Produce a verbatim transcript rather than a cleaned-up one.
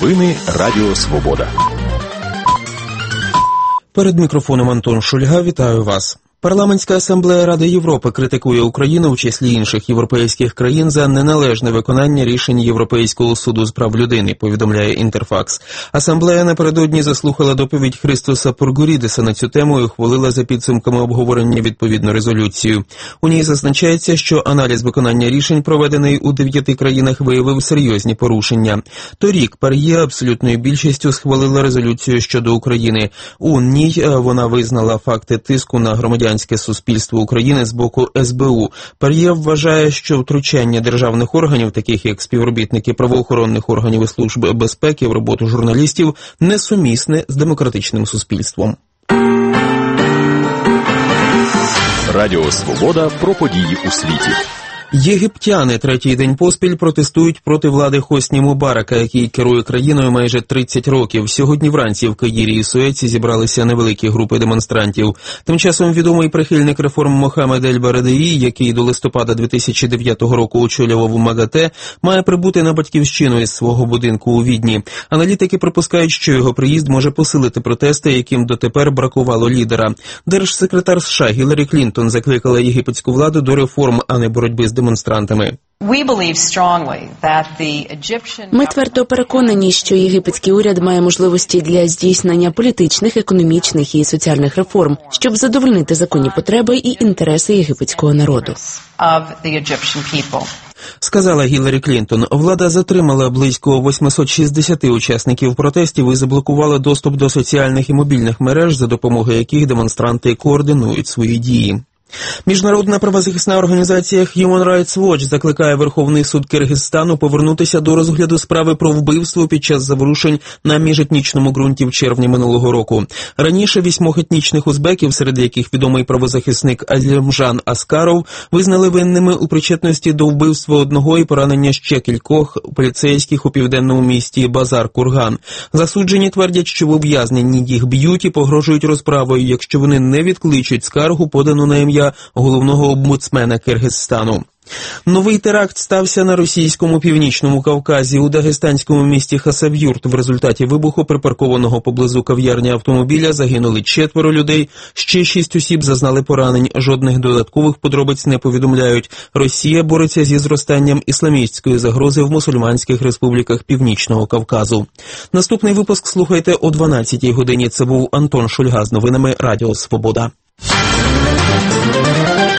Новини Радіо Свобода. Перед мікрофоном Антон Шульга. Вітаю вас. Парламентська асамблея Ради Європи критикує Україну в числі інших європейських країн за неналежне виконання рішень Європейського суду з прав людини, повідомляє Інтерфакс. Асамблея напередодні заслухала доповідь Христоса Поргурідеса на цю тему і ухвалила за підсумками обговорення відповідну резолюцію. У ній зазначається, що аналіз виконання рішень, проведений у дев'яти країнах, виявив серйозні порушення. Торік ПАРЄ абсолютною більшістю схвалила резолюцію щодо України. У ній вона визнала факти тиску на громадян суспільство України з боку ес бе у. ПАРЄ вважає, що втручання державних органів, таких як співробітники правоохоронних органів і служб безпеки, в роботу журналістів несумісне з демократичним суспільством. Радіо Свобода про події у світі. Єгиптяни третій день поспіль протестують проти влади Хосні Мубарака, який керує країною майже тридцять років. Сьогодні вранці в Каїрі і Суеці зібралися невеликі групи демонстрантів. Тим часом відомий прихильник реформ Мохамед Ель-Барадеї, який до листопада дві тисячі дев'ятого року очолював МАГАТЕ, має прибути на батьківщину із свого будинку у Відні. Аналітики припускають, що його приїзд може посилити протести, яким дотепер бракувало лідера. Держсекретар США Гіларі Клінтон закликала єгипетську владу до реформ, а не боротьби з демонстрантами. Ми твердо переконані, що єгипетський уряд має можливості для здійснення політичних, економічних і соціальних реформ, щоб задовольнити законні потреби і інтереси єгипетського народу. Сказала Гіларі Клінтон. Влада затримала близько вісімсот шістдесят учасників протестів і заблокувала доступ до соціальних і мобільних мереж, за допомогою яких демонстранти координують свої дії. Міжнародна правозахисна організація Human Rights Watch закликає Верховний суд Киргизстану повернутися до розгляду справи про вбивство під час заворушень на міжетнічному ґрунті в червні минулого року. Раніше вісьмох етнічних узбеків, серед яких відомий правозахисник Азімжан Аскаров, визнали винними у причетності до вбивства одного і поранення ще кількох поліцейських у південному місті Базар-Курган. Засуджені твердять, що в ув'язненні їх б'ють і погрожують розправою, якщо вони не відкличуть скаргу, подану на ім'я головного омбудсмена Киргизстану. Новий теракт стався на російському північному Кавказі у дагестанському місті Хасавюрт. В результаті вибуху припаркованого поблизу кав'ярні автомобіля загинули четверо людей, ще шість осіб зазнали поранень. Жодних додаткових подробиць не повідомляють. Росія бореться зі зростанням ісламістської загрози в мусульманських республіках Північного Кавказу. Наступний випуск слухайте о дванадцятій годині. Це був Антон Шульга з новинами Радіо Свобода.